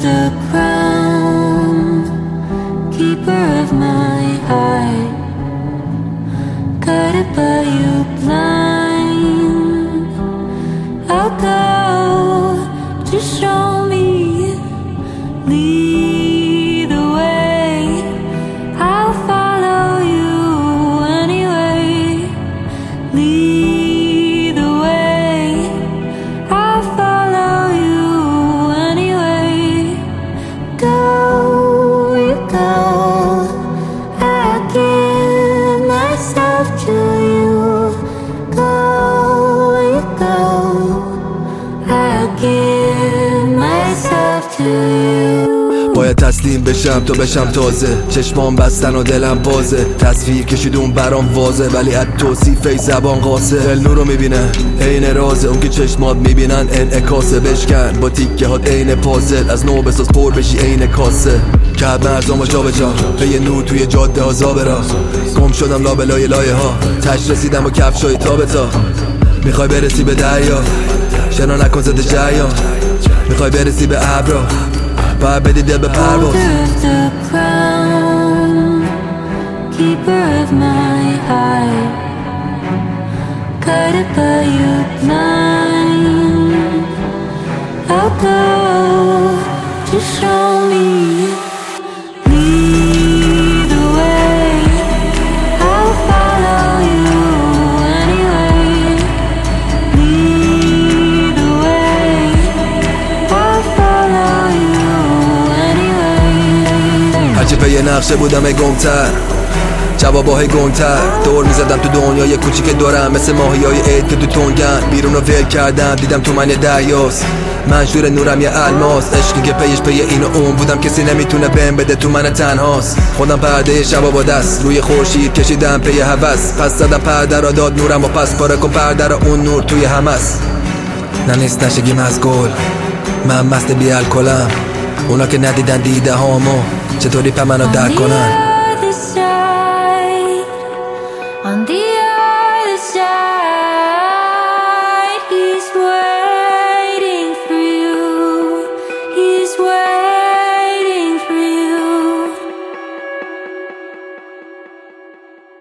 the ground, keeper of my heart, guided by you blind. I'll go to show me, lead the way. I'll follow you anyway. Lead the way. I'll follow you anyway. Go, you go. I give myself to you. Go, you go. I give myself to you. باید تسلیم بشم تو بشم تازه، چشمام بستن و دلم بازه، تصویر کشیدون برام واضحه ولی از توصیف زبان قاسه. دل نورو میبینه عین رازه، اون که چشمات میبینن انعکاسه. بشکن با تیکه هات عین پازل، از نو بساز پر بشی عین کاسه. کرد مرزامو جا به جا، پی نور توی جاده ها زابرا. گم شدم لابلای لایه ها، تش رسیدم با کفشای تابتا. میخوای برسی به دریا، شنا نکن زده جریان. میخوای برسی به ابرا، باید بدی دل به پرواز. Keeper of my heart, guided by you blind. I'll go to show me, lead the way. I'll follow you anyway. Lead the way. I'll follow you anyway. هرچی پی نقشه بودم گمتر، جوابای گنگتر. دور میزدم تو دنیای کوچیک دورم، مثل ماهیای عید که تو تنگن. بیرون رو ول کردم دیدم تو من یه دریاست، منشور نورم یه الماس. عشقی که پیش پی این و اون بودم، کسی نمیتونه بهم بده، تو من تنهاست. خودم پرده شبا با دست روی خورشید کشیدم پی هوس. پس زدم پرده را داد نورم و پس پاره کن پرده را، اون نور توی همس. نه نیست نشگیم از گل، من مست بی الکلم. اونا که ندیدن دیده هامو چطوری په منو درک کنن.